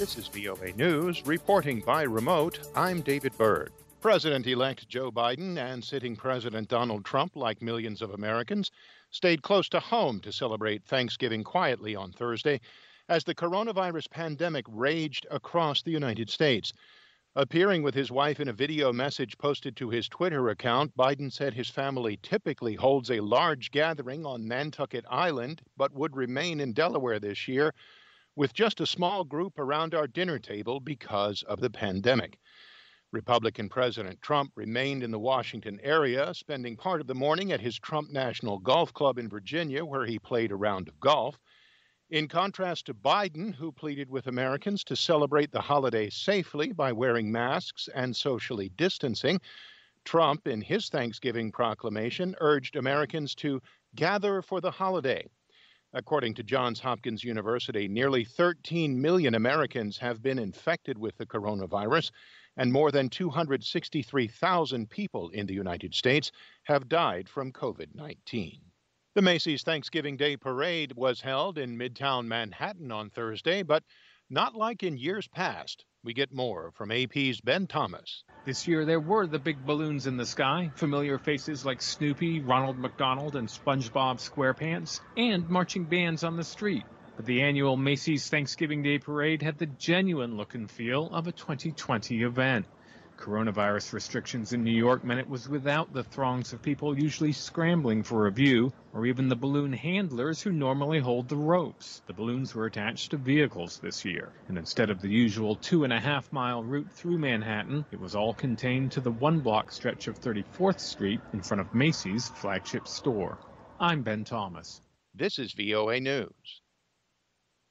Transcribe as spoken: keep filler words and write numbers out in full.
This is V O A News, reporting by remote. I'm David Byrd. President-elect Joe Biden and sitting President Donald Trump, like millions of Americans, stayed close to home to celebrate Thanksgiving quietly on Thursday as the coronavirus pandemic raged across the United States. Appearing with his wife in a video message posted to his Twitter account, Biden said his family typically holds a large gathering on Nantucket Island, but would remain in Delaware this year with just a small group around our dinner table because of the pandemic. Republican President Trump remained in the Washington area, spending part of the morning at his Trump National Golf Club in Virginia, where he played a round of golf. In contrast to Biden, who pleaded with Americans to celebrate the holiday safely by wearing masks and socially distancing, Trump, in his Thanksgiving proclamation, urged Americans to gather for the holiday. According to Johns Hopkins University, nearly thirteen million Americans have been infected with the coronavirus, and more than two hundred sixty-three thousand people in the United States have died from COVID nineteen. The Macy's Thanksgiving Day Parade was held in Midtown Manhattan on Thursday, but not like in years past. We get more from A P's Ben Thomas. This year there were the big balloons in the sky, familiar faces like Snoopy, Ronald McDonald, and SpongeBob SquarePants, and marching bands on the street. But the annual Macy's Thanksgiving Day Parade had the genuine look and feel of a twenty twenty event. Coronavirus restrictions in New York meant it was without the throngs of people usually scrambling for a view, or even the balloon handlers who normally hold the ropes. The balloons were attached to vehicles this year, and instead of the usual two and a half mile route through Manhattan, it was all contained to the one block stretch of thirty-fourth Street in front of Macy's flagship store. I'm Ben Thomas. This is V O A News.